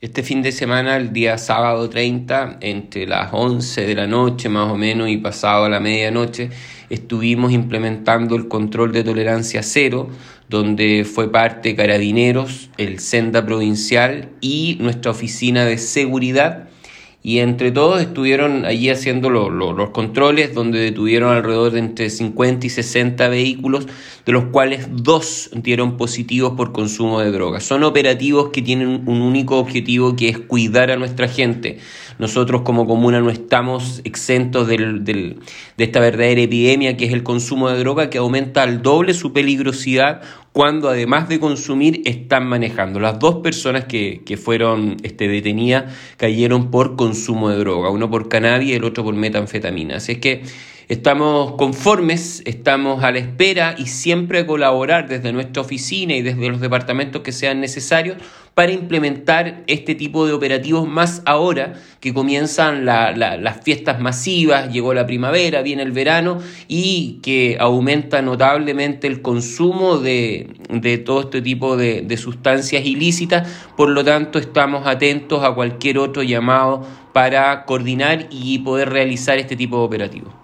Este fin de semana, el día sábado 30, entre las 11 de la noche más o menos y pasado a la medianoche, estuvimos implementando el control de tolerancia cero, donde fue parte Carabineros, el Senda Provincial y nuestra oficina de seguridad. Y entre todos estuvieron allí haciendo los controles, donde detuvieron alrededor de entre 50 y 60 vehículos, de los cuales 2 dieron positivos por consumo de drogas. Son operativos que tienen un único objetivo, que es cuidar a nuestra gente. Nosotros como comuna no estamos exentos de esta verdadera epidemia, que es el consumo de droga, que aumenta al doble su peligrosidad cuando además de consumir están manejando. Las 2 personas que fueron detenidas cayeron por consumo de droga, uno por cannabis y el otro por metanfetamina. Así es que estamos conformes, estamos a la espera y siempre a colaborar desde nuestra oficina y desde los departamentos que sean necesarios para implementar este tipo de operativos, más ahora que comienzan las fiestas masivas, llegó la primavera, viene el verano y que aumenta notablemente el consumo de todo este tipo de sustancias ilícitas. Por lo tanto, estamos atentos a cualquier otro llamado para coordinar y poder realizar este tipo de operativos.